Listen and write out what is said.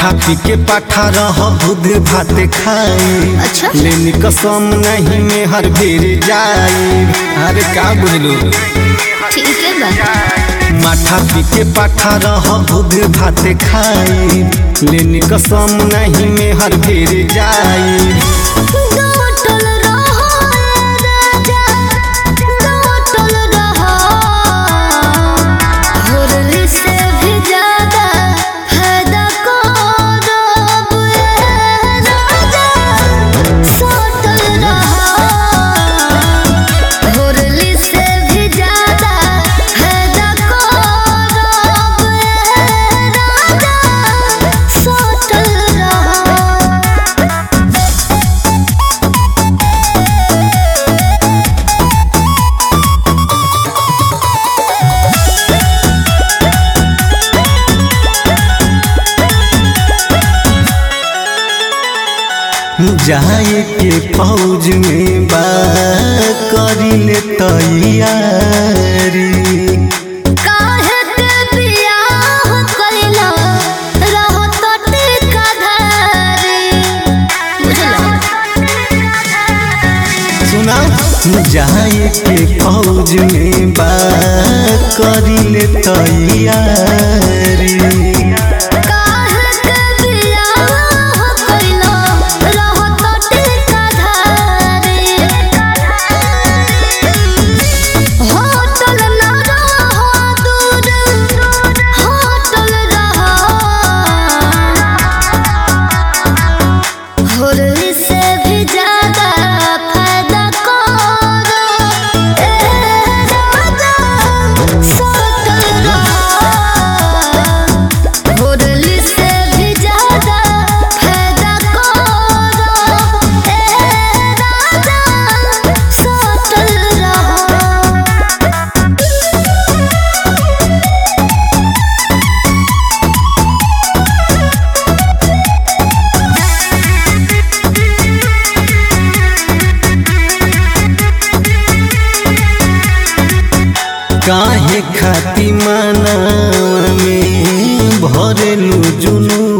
माठा पी के पाठा रह दूध भात खाई। अच्छा? लेनी कसम नहीं में हर बेर जाई। अरे का बुझलू ठीक है बा। माठा पी के पाठा रह दूध भात खाई। लेनी कसम नहीं में हर बेर जाई। जाए के फौज में बा करी ले तैयारी। काहे के बियाह कइला रहो तो टिकाधारी। सुना जाए के फौज में बा करी ले तैयारी। काहे खाती माना में भरेलू जुनू